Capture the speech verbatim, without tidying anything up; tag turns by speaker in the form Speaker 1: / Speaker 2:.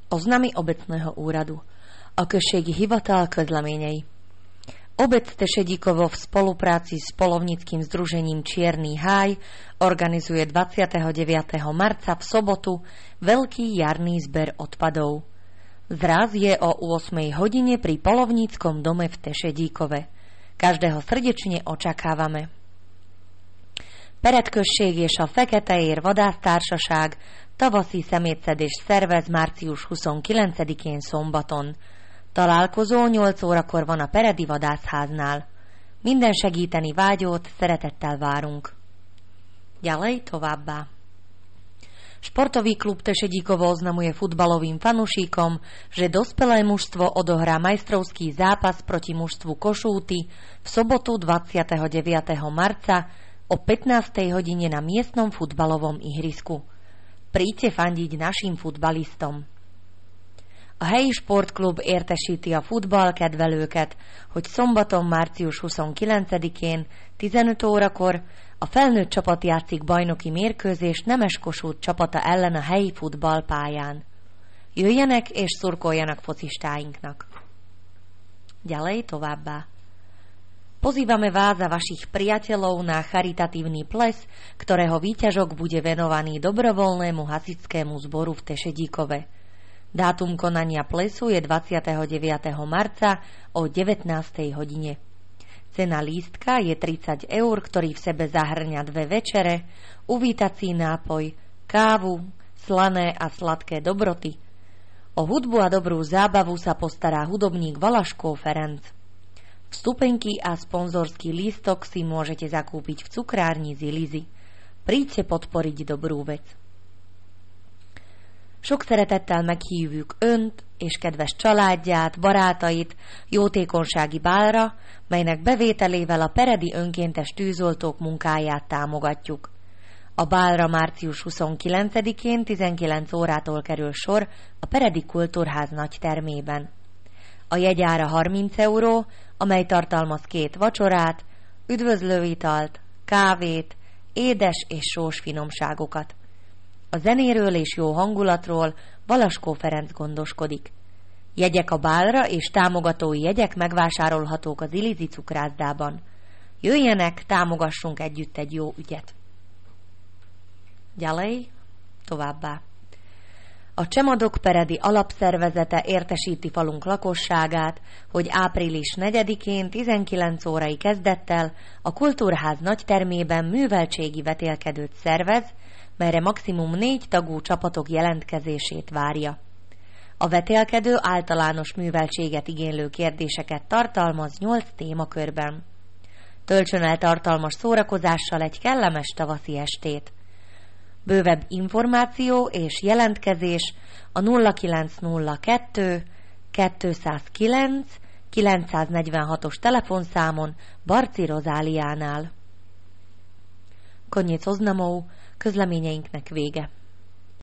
Speaker 1: Oznamy obecného úradu. A községi hivatal közleményei. Obec Tešedíkovo v spolupráci s polovníckým združením Čierny háj organizuje dvadsiateho deviateho marca v sobotu veľký jarný zber odpadov. Zraz je o ôsmej hodine pri polovníckom dome v Tešedíkove. Každého srdečne očakávame. Peredközség és a Feketeér Vadásztársaság tavaszi szemétszedés szervez március huszonkilencedikén szombaton. Találkozó nyolc órakor van a Peredi Vadászháznál. Minden segíteni vágyót szeretettel várunk. Ďalej továbbá. Športový klub Tešedíkovo oznamuje futbalovým fanúšikom, že dospelé mužstvo odohrá majstrovský zápas proti mužstvu Košúty v sobotu dvadsiateho deviateho marca o pätnástej hodine na miestnom futbalovom ihrisku. Príďte fandiť našim futbalistom. A helyi sportklub értesíti a futballkedvelőket, hogy szombaton március huszonkilencedikén tizenöt órakor a felnőtt csapat játszik bajnoki mérkőzést Nemes Kossuth csapata ellen a helyi futballpályán. Jöjjenek és szurkoljanak focistáinknak. Ďalej továbbá. Pozývame vás a vašich priateľov na charitatívny ples, ktorého výťažok bude venovaný dobrovoľnému hasičskému zboru v Tešedíkove. Dátum konania plesu je dvadsiateho deviateho marca o devätnástej hodine. Cena lístka je tridsať eur, ktorý v sebe zahŕňa dve večere, uvítací nápoj, kávu, slané a sladké dobroty. O hudbu a dobrú zábavu sa postará hudobník Valaškov Ferenc. Vstupenky a sponzorský lístok si môžete zakúpiť v cukrárni Zilizi. Príďte podporiť dobrú vec. Sok szeretettel meghívjuk Önt és kedves családját, barátait jótékonysági bálra, melynek bevételével a peredi önkéntes tűzoltók munkáját támogatjuk. A bálra március huszonkilencedikén tizenkilenc órától kerül sor a Peredi Kultúrház nagy termében. A jegyára harminc euró, amely tartalmaz két vacsorát, üdvözlőitalt, kávét, édes és sós finomságokat. A zenéről és jó hangulatról Valaskó Ferenc gondoskodik. Jegyek a bálra és támogatói jegyek megvásárolhatók az Ilizi cukrászdában. Jöjjenek, támogassunk együtt egy jó ügyet. Ďalej, továbbá. A Csemadok Peredi alapszervezete értesíti falunk lakosságát, hogy április negyedikén tizenkilenc órai kezdettel a Kultúrház nagytermében műveltségi vetélkedőt szervez, melyre maximum négy tagú csapatok jelentkezését várja. A vetélkedő általános műveltséget igénylő kérdéseket tartalmaz nyolc témakörben. Töltsön el tartalmas szórakozással egy kellemes tavaszi estét. Bővebb információ és jelentkezés a nulla kilenc nulla kettő kétszázkilenc kilencszáznegyvenhatos telefonszámon Barci Rozáliánál. Koniec oznamov, közleményeinknek vége.